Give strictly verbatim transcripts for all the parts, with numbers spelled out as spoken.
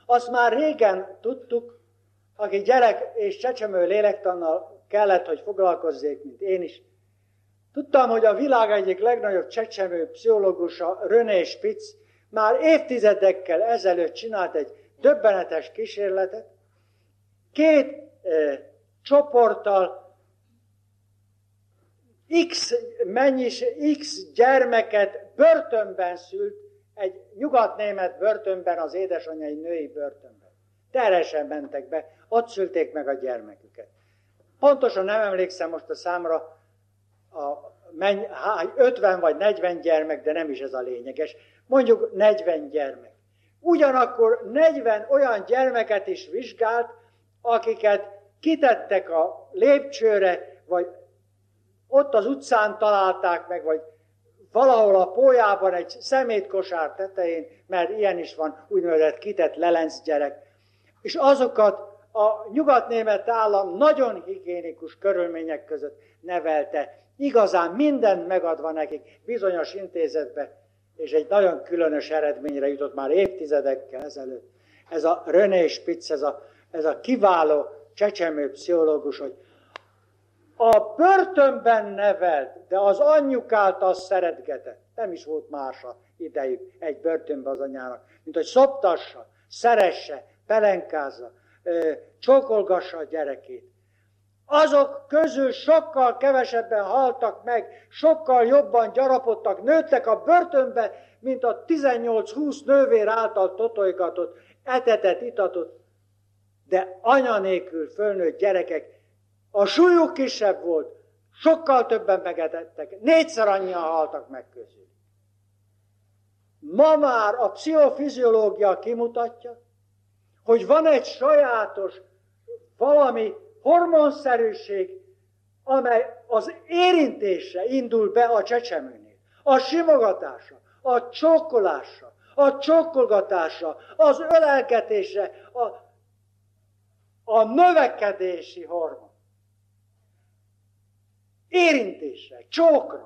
Azt már régen tudtuk, aki gyerek és csecsemő lélektannal kellett, hogy foglalkozzék, mint én is. Tudtam, hogy a világ egyik legnagyobb csecsemő pszichológusa, René Spitz, már évtizedekkel ezelőtt csinált egy döbbenetes kísérletet. Két eh, csoporttal X mennyis, X gyermeket börtönben szült, egy nyugatnémet börtönben, az édesanyai női börtönben. Terhesen mentek be, ott szülték meg a gyermeküket. Pontosan nem emlékszem most a számra, a ötven vagy negyven gyermek, de nem is ez a lényeges. Mondjuk negyven gyermek. Ugyanakkor negyven olyan gyermeket is vizsgált, akiket kitettek a lépcsőre, vagy ott az utcán találták meg, vagy valahol a pólyában egy szemétkosár tetején, mert ilyen is van, úgynevezett kitett lelenc gyerek. És azokat a nyugatnémet állam nagyon higiénikus körülmények között nevelte, igazán mindent megadva nekik bizonyos intézetbe, és egy nagyon különös eredményre jutott már évtizedekkel ezelőtt. Ez a René Spitz, ez a, ez a kiváló csecsemő pszichológus, hogy a börtönben nevelt, de az anyjuk által szeretgetett, nem is volt mása idejük egy börtönben az anyának, mint hogy szoptassa, szeresse, pelenkázza, csókolgassa a gyerekét. Azok közül sokkal kevesebben haltak meg, sokkal jobban gyarapodtak, nőttek a börtönbe, mint a tizennyolc-húsz nővér által totolygatott, etetett, itatott, de anya nélkül fölnőtt gyerekek. A súlyuk kisebb volt, sokkal többen megetettek, négyszer annyian haltak meg közül. Ma már a pszichofiziológia kimutatja, hogy van egy sajátos valami hormonszerűség, amely az érintésre indul be a csecsemőnél. A simogatása, a csókolása, a csókolgatása, az ölelgetésre, a, a növekedési hormon. Érintésre, csókra.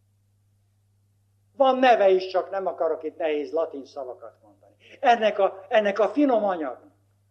Van neve is, csak nem akarok itt nehéz latin szavakat mondani. Ennek a, ennek a finom anyagnak.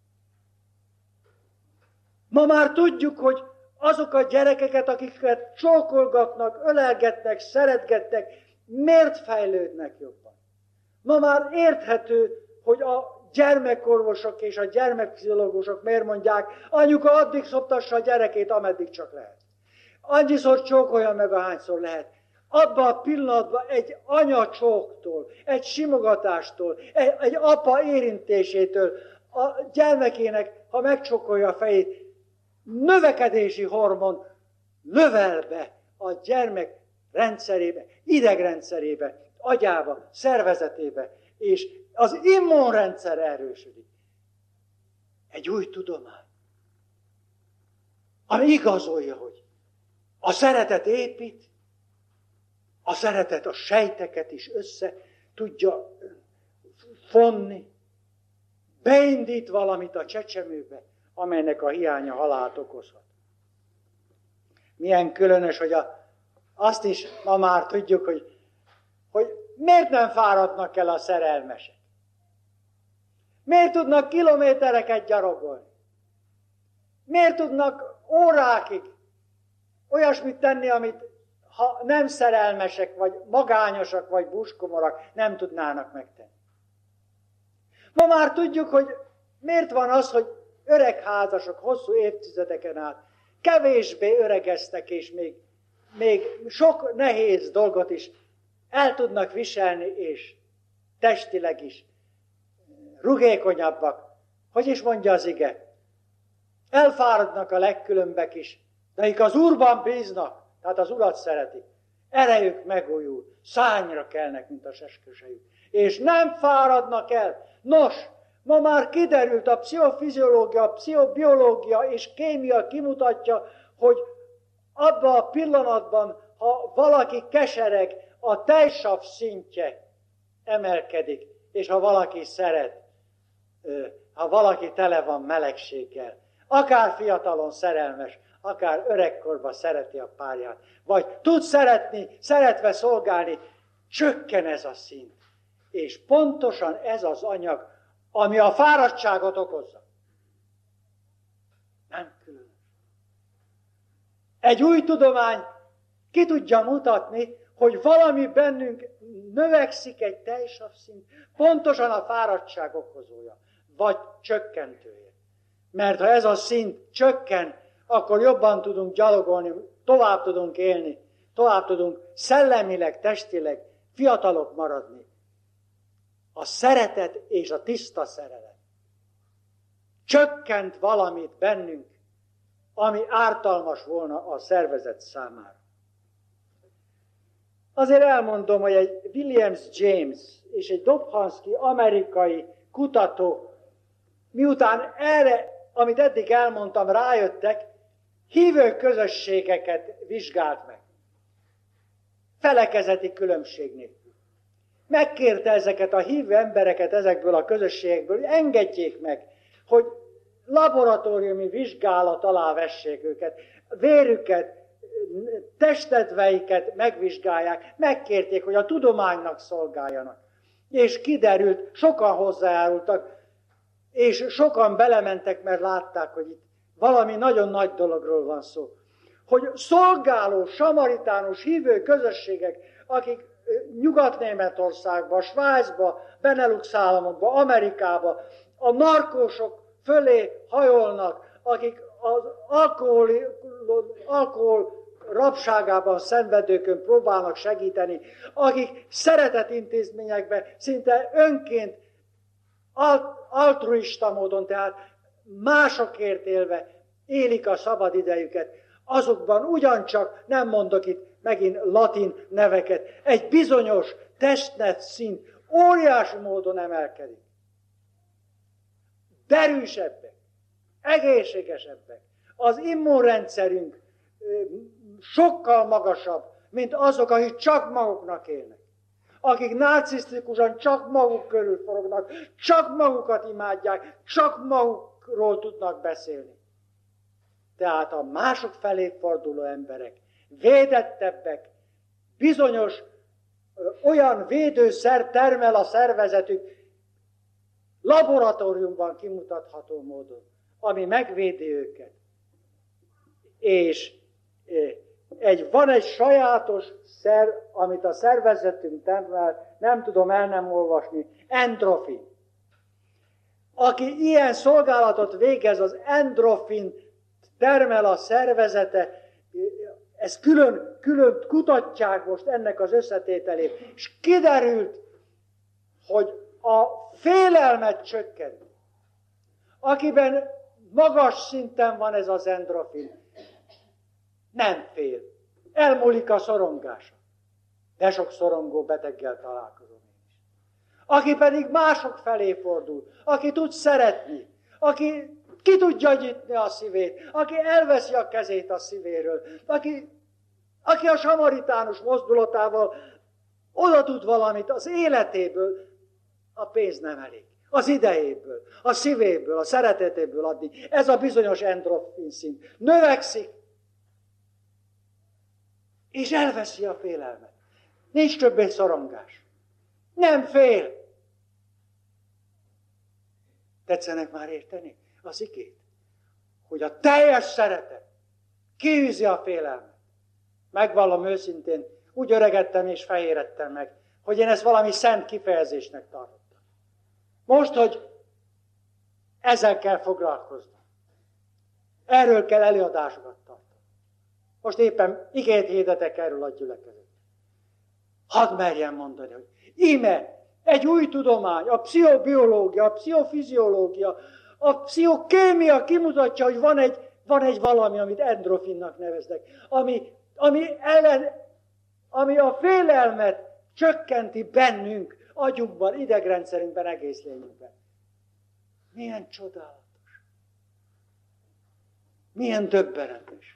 Ma már tudjuk, hogy azok a gyerekeket, akiket csókolgatnak, ölelgetnek, szeretgetnek, miért fejlődnek jobban. Ma már érthető, hogy a gyermekorvosok és a gyermekpszichológusok miért mondják, anyuka addig szoptassa a gyerekét, ameddig csak lehet. Annyiszor csókolja meg, ahányszor lehet. Abban a pillanatban egy anya csóktól, egy simogatástól, egy, egy apa érintésétől a gyermekének, ha megcsókolja a fejét, növekedési hormon növel be a gyermek rendszerébe, idegrendszerébe, agyába, szervezetébe, és az immunrendszer erősödik. Egy új tudomány, ami igazolja, hogy a szeretet épít, a szeretet a sejteket is össze tudja fonni, beindít valamit a csecsemőbe, amelynek a hiánya halált okozhat. Milyen különös, hogy a, azt is ma már tudjuk, hogy, hogy miért nem fáradnak el a szerelmesek. Miért tudnak kilométereket gyalogolni? Miért tudnak órákig olyasmit tenni, amit ha nem szerelmesek, vagy magányosak, vagy buskomorak nem tudnának megtenni. Ma már tudjuk, hogy miért van az, hogy öreg házasok hosszú évtizedeken át kevésbé öregeztek, és még, még sok nehéz dolgot is el tudnak viselni, és testileg is rugékonyabbak. Hogy is mondja az ige? Elfáradnak a legkülönbek is, de akik az Úrban bíznak, tehát az Urat szeretik, erejük megújul, szárnyra kelnek, mint a seskősejük, és nem fáradnak el. Nos, ma már kiderült, a pszichofiziológia, a pszichobiológia és kémia kimutatja, hogy abban a pillanatban, ha valaki kesereg, a tejsav szintje emelkedik, és ha valaki szeret, ha valaki tele van melegséggel, akár fiatalon szerelmes, akár öregkorban szereti a párját, vagy tud szeretni, szeretve szolgálni, csökken ez a szint. És pontosan ez az anyag, ami a fáradtságot okozza. Nem különös. Egy új tudomány ki tudja mutatni, hogy valami bennünk növekszik egy teljesabb szint, pontosan a fáradtság okozója, vagy csökkentője. Mert ha ez a szint csökken, akkor jobban tudunk gyalogolni, tovább tudunk élni, tovább tudunk szellemileg, testileg fiatalok maradni. A szeretet és a tiszta szerelem csökkent valamit bennünk, ami ártalmas volna a szervezet számára. Azért elmondom, hogy egy Williams James és egy Dobzhansky amerikai kutató, miután erre, amit eddig elmondtam, rájöttek, hívő közösségeket vizsgált meg. Felekezeti különbség nélkül. Megkérte ezeket a hívő embereket ezekből a közösségekből, hogy engedjék meg, hogy laboratóriumi vizsgálat alá vessék őket, vérüket, testedveiket megvizsgálják, megkérték, hogy a tudománynak szolgáljanak. És kiderült, sokan hozzájárultak, és sokan belementek, mert látták, hogy itt valami nagyon nagy dologról van szó. Hogy szolgáló, samaritánus, hívő közösségek, akik Nyugat-Németországba, Svájcba, Benelux államokba, Amerikába, a narkósok fölé hajolnak, akik az alkohol, alkohol rabságában szenvedőkön próbálnak segíteni, akik szeretetintézményekben szinte önként, altruista módon, tehát másokért élve élik a szabad idejüket, azokban ugyancsak, nem mondok itt megint latin neveket, egy bizonyos testnet szint óriási módon emelkedik. Derűsebbek, egészségesebbek, az immunrendszerünk sokkal magasabb, mint azok, akik csak maguknak élnek. Akik narcisztikusan csak maguk körül forognak, csak magukat imádják, csak magukról tudnak beszélni. Tehát a mások felé forduló emberek védettebbek, bizonyos ö, olyan védőszer termel a szervezetük laboratóriumban kimutatható módon, ami megvédi őket. És ö, egy, van egy sajátos szer, amit a szervezetünk termel, nem tudom el nem olvasni, endorfin. Aki ilyen szolgálatot végez, az endorfin termel a szervezete, ezt külön, külön kutatják most ennek az összetételét, és kiderült, hogy a félelmet csökkent. Akiben magas szinten van ez az endorfin, nem fél. Elmúlik a szorongása. De sok szorongó beteggel találkozom én is. Aki pedig mások felé fordul, aki tud szeretni, aki ki tudja nyitni a szívét, aki elveszi a kezét a szívéről, aki, aki a samaritánus mozdulatával oda tud valamit az életéből, a pénz nem elég. Az idejéből, a szívéből, a szeretetéből adni. Ez a bizonyos endorfin szint. Növekszik, és elveszi a félelmet. Nincs többé szorongás. Nem fél. Tetszenek már érteni az igét? Hogy a teljes szeretet kiűzi a félelmet. Megvallom őszintén, úgy öregedtem és fehéredtem meg, hogy én ezt valami szent kifejezésnek tartottam. Most, hogy ezzel kell foglalkoznom. Erről kell előadásokat tartani. Most éppen igét hirdetek erről a gyülekezet. Hadd merjem mondani, hogy íme egy új tudomány, a pszichobiológia, a pszichofiziológia, a pszichokémia kimutatja, hogy van egy, van egy valami, amit endorfinnak neveznek, ami, ami, ellen, ami a félelmet csökkenti bennünk, agyunkban, idegrendszerünkben, egész lényünkben. Milyen csodálatos. Milyen döbbenetes.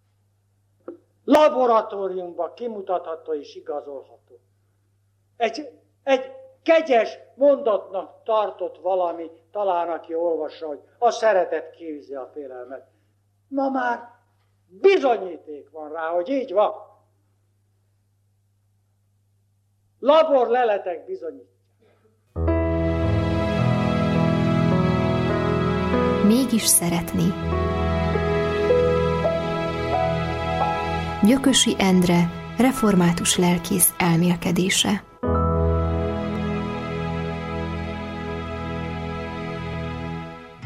Laboratóriumban kimutatható és igazolható. Egy, egy kegyes mondatnak tartott valami, talán aki olvassa, hogy a szeretet kiűzi a félelmet. Ma már bizonyíték van rá, hogy így van. Laborleletek bizonyítják. Mégis szeretni. Gyökösi Endre református lelkész elmélkedése.